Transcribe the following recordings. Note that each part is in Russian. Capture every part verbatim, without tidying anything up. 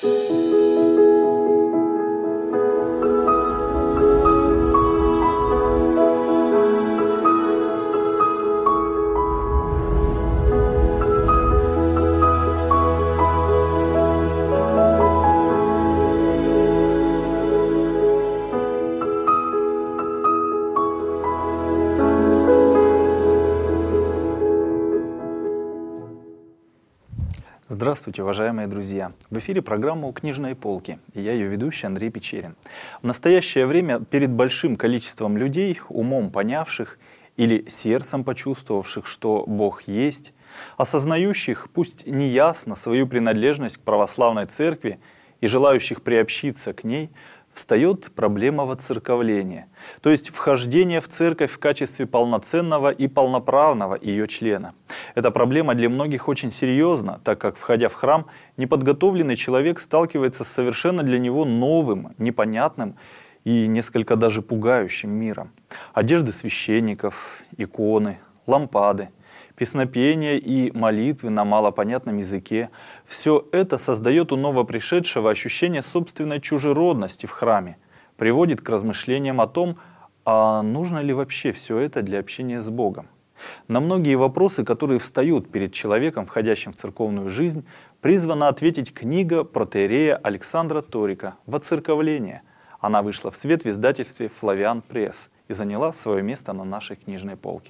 Здравствуйте, уважаемые друзья! В эфире программа «У книжной полки», и я ее ведущий Андрей Печерин. В настоящее время перед большим количеством людей, умом понявших или сердцем почувствовавших, что Бог есть, осознающих, пусть неясно, свою принадлежность к православной церкви и желающих приобщиться к ней, встает проблема воцерковления, то есть вхождения в церковь в качестве полноценного и полноправного ее члена. Эта проблема для многих очень серьезна, так как, входя в храм, неподготовленный человек сталкивается с совершенно для него новым, непонятным и несколько даже пугающим миром. Одежды священников, иконы, лампады, песнопения и молитвы на малопонятном языке – все это создает у новопришедшего ощущение собственной чужеродности в храме, приводит к размышлениям о том, а нужно ли вообще все это для общения с Богом. На многие вопросы, которые встают перед человеком, входящим в церковную жизнь, призвана ответить книга протоиерея Александра Торика «Воцерковление». Она вышла в свет в издательстве «Флавиан Пресс» и заняла свое место на нашей книжной полке.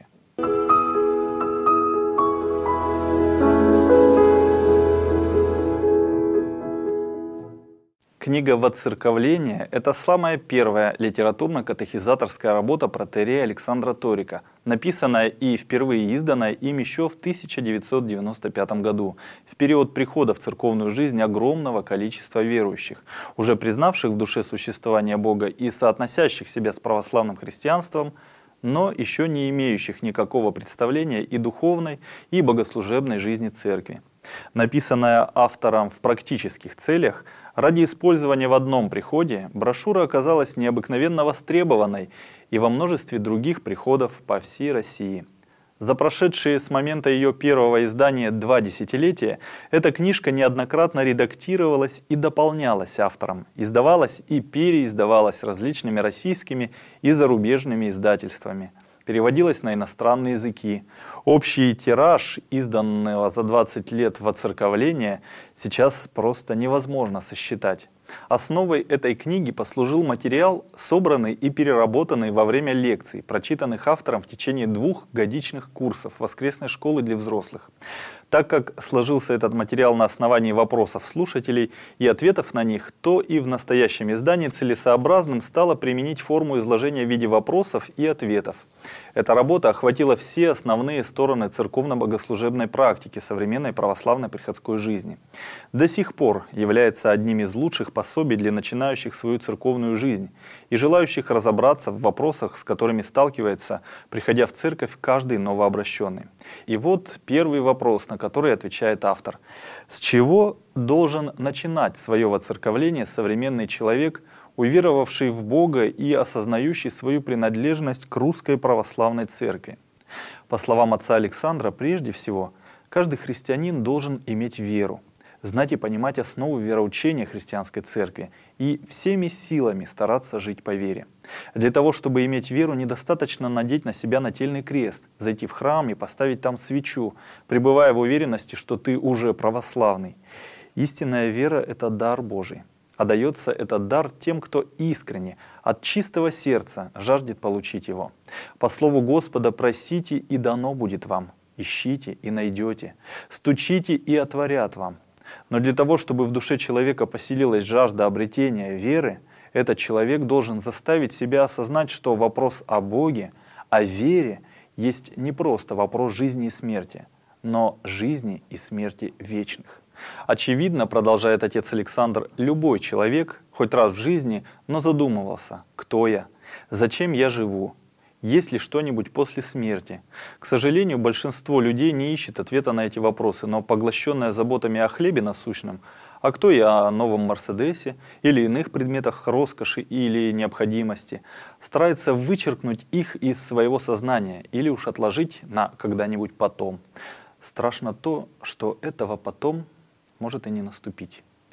Книга «Воцерковление» — это самая первая литературно-катехизаторская работа протоиерея Александра Торика, написанная и впервые изданная им еще в тысяча девятьсот девяносто пятом году, в период прихода в церковную жизнь огромного количества верующих, уже признавших в душе существование Бога и соотносящих себя с православным христианством, но еще не имеющих никакого представления и духовной, и богослужебной жизни церкви. Написанная автором в практических целях, ради использования в одном приходе, брошюра оказалась необыкновенно востребованной и во множестве других приходов по всей России. За прошедшие с момента ее первого издания два десятилетия эта книжка неоднократно редактировалась и дополнялась автором, издавалась и переиздавалась различными российскими и зарубежными издательствами, переводилась на иностранные языки. Общий тираж, изданного за двадцать лет воцерковления, сейчас просто невозможно сосчитать. Основой этой книги послужил материал, собранный и переработанный во время лекций, прочитанных автором в течение двух годичных курсов воскресной школы для взрослых. Так как сложился этот материал на основании вопросов слушателей и ответов на них, то и в настоящем издании целесообразным стало применить форму изложения в виде вопросов и ответов. Эта работа охватила все основные стороны церковно-богослужебной практики современной православной приходской жизни. До сих пор является одним из лучших пособий для начинающих свою церковную жизнь и желающих разобраться в вопросах, с которыми сталкивается, приходя в церковь, каждый новообращенный. И вот первый вопрос, на который отвечает автор. С чего должен начинать свое воцерковление современный человек, уверовавший в Бога и осознающий свою принадлежность к русской православной церкви? По словам отца Александра, прежде всего, каждый христианин должен иметь веру, знать и понимать основу вероучения христианской церкви и всеми силами стараться жить по вере. Для того, чтобы иметь веру, недостаточно надеть на себя нательный крест, зайти в храм и поставить там свечу, пребывая в уверенности, что ты уже православный. Истинная вера — это дар Божий. А дается этот дар тем, кто искренне, от чистого сердца жаждет получить его. По слову Господа: «Просите, и дано будет вам, ищите, и найдете, стучите, и отворят вам». Но для того, чтобы в душе человека поселилась жажда обретения веры, этот человек должен заставить себя осознать, что вопрос о Боге, о вере есть не просто вопрос жизни и смерти, но жизни и смерти вечных. Очевидно, продолжает отец Александр, любой человек, хоть раз в жизни, но задумывался: кто я, зачем я живу, есть ли что-нибудь после смерти. К сожалению, большинство людей не ищет ответа на эти вопросы, но поглощенное заботами о хлебе насущном, а кто я о новом Мерседесе или иных предметах роскоши или необходимости, старается вычеркнуть их из своего сознания или уж отложить на когда-нибудь потом. Страшно то, что этого потом может и не наступить.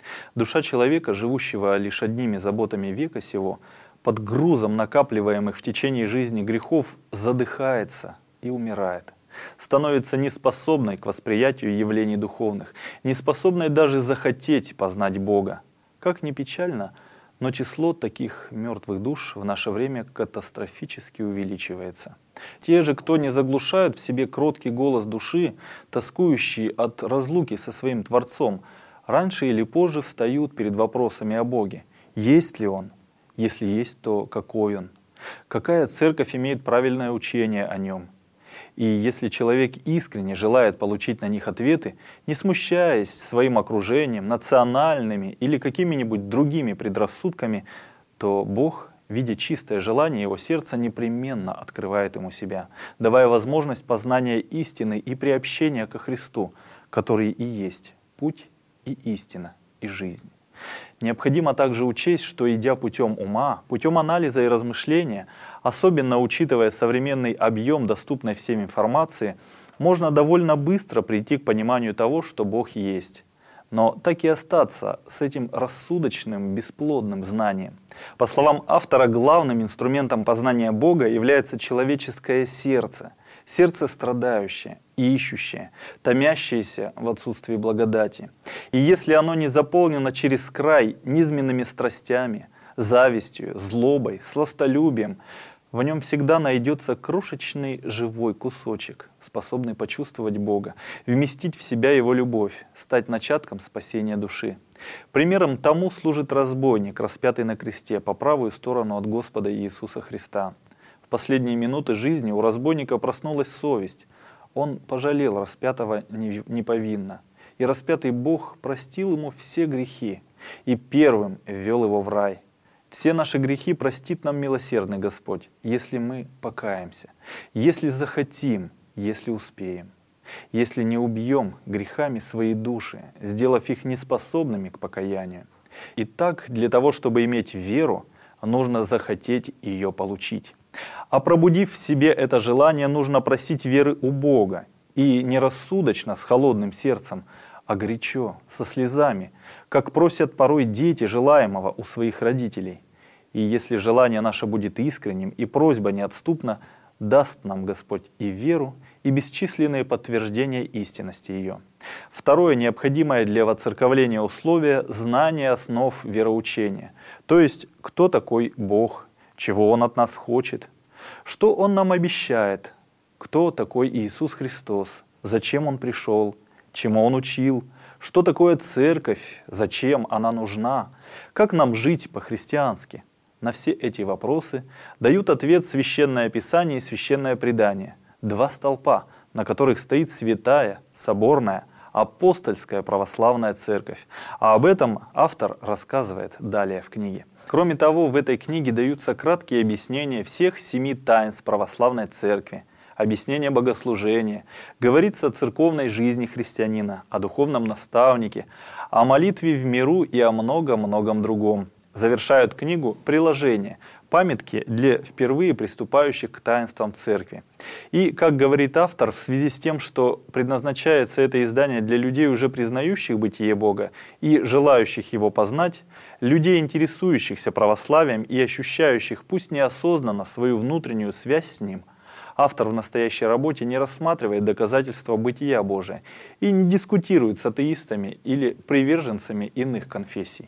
Душа человека, живущего лишь одними заботами века сего, под грузом накапливаемых в течение жизни грехов задыхается и умирает, становится неспособной к восприятию явлений духовных, неспособной даже захотеть познать Бога. Как ни печально, но число таких мертвых душ в наше время катастрофически увеличивается. Те же, кто не заглушают в себе кроткий голос души, тоскующий от разлуки со своим Творцом, раньше или позже встают перед вопросами о Боге. Есть ли Он? Если есть, то какой Он? Какая церковь имеет правильное учение о Нем? И если человек искренне желает получить на них ответы, не смущаясь своим окружением, национальными или какими-нибудь другими предрассудками, то Бог, видя чистое желание его сердца, непременно открывает ему себя, давая возможность познания истины и приобщения ко Христу, который и есть путь и истина и жизнь. Необходимо также учесть, что, идя путем ума, путем анализа и размышления, особенно учитывая современный объем доступной всем информации, можно довольно быстро прийти к пониманию того, что Бог есть. Но так и остаться с этим рассудочным, бесплодным знанием. По словам автора, главным инструментом познания Бога является человеческое сердце. Сердце страдающее, ищущее, томящееся в отсутствии благодати. И если оно не заполнено через край низменными страстями, завистью, злобой, сластолюбием, в нем всегда найдется крошечный живой кусочек, способный почувствовать Бога, вместить в себя Его любовь, стать начатком спасения души. Примером тому служит разбойник, распятый на кресте по правую сторону от Господа Иисуса Христа. В последние минуты жизни у разбойника проснулась совесть. Он пожалел распятого неповинно. И распятый Бог простил ему все грехи и первым ввел его в рай. Все наши грехи простит нам милосердный Господь, если мы покаемся, если захотим, если успеем, если не убьем грехами свои души, сделав их неспособными к покаянию. Итак, для того, чтобы иметь веру, нужно захотеть ее получить. А пробудив в себе это желание, нужно просить веры у Бога. И не рассудочно, с холодным сердцем, а горячо, со слезами, как просят порой дети желаемого у своих родителей. И если желание наше будет искренним, и просьба неотступна, даст нам Господь и веру, и бесчисленные подтверждения истинности ее. Второе необходимое для воцерковления условие – знание основ вероучения. То есть, кто такой Бог, чего Он от нас хочет, что Он нам обещает, кто такой Иисус Христос, зачем Он пришел, чему Он учил, что такое церковь, зачем она нужна, как нам жить по-христиански. На все эти вопросы дают ответ Священное Писание и Священное Предание. Два столпа, на которых стоит святая, соборная, апостольская православная церковь. А об этом автор рассказывает далее в книге. Кроме того, в этой книге даются краткие объяснения всех семи таинств православной церкви, объяснение богослужения, говорится о церковной жизни христианина, о духовном наставнике, о молитве в миру и о многом-многом другом. Завершают книгу приложения, памятки для впервые приступающих к таинствам церкви. И, как говорит автор, в связи с тем, что предназначается это издание для людей, уже признающих бытие Бога и желающих Его познать, людей, интересующихся православием и ощущающих, пусть неосознанно, свою внутреннюю связь с Ним, автор в настоящей работе не рассматривает доказательства бытия Божия и не дискутирует с атеистами или приверженцами иных конфессий.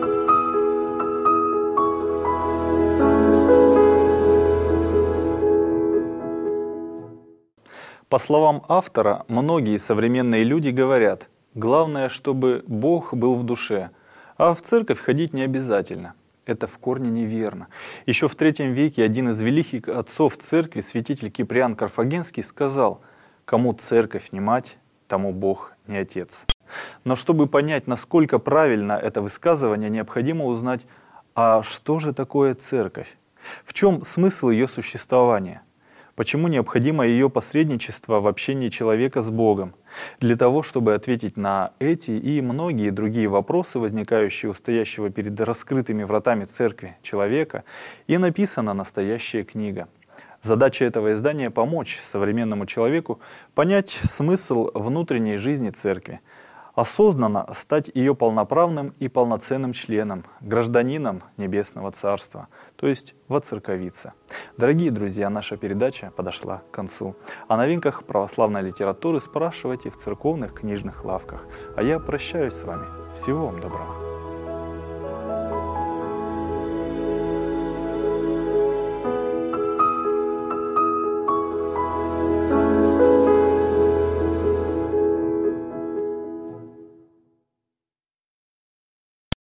По словам автора, многие современные люди говорят, главное, чтобы Бог был в душе, а в церковь ходить не обязательно. Это в корне неверно. Еще в третьем веке один из великих отцов церкви, святитель Киприан Карфагенский, сказал, кому церковь не мать, тому Бог не отец. Но чтобы понять, насколько правильно это высказывание, необходимо узнать, а что же такое церковь? В чем смысл ее существования? Почему необходимо ее посредничество в общении человека с Богом? Для того, чтобы ответить на эти и многие другие вопросы, возникающие у стоящего перед раскрытыми вратами церкви человека, и написана настоящая книга. Задача этого издания — помочь современному человеку понять смысл внутренней жизни церкви, осознанно стать ее полноправным и полноценным членом, гражданином Небесного Царства, то есть воцерковиться. Дорогие друзья, наша передача подошла к концу. О новинках православной литературы спрашивайте в церковных книжных лавках. А я прощаюсь с вами. Всего вам доброго.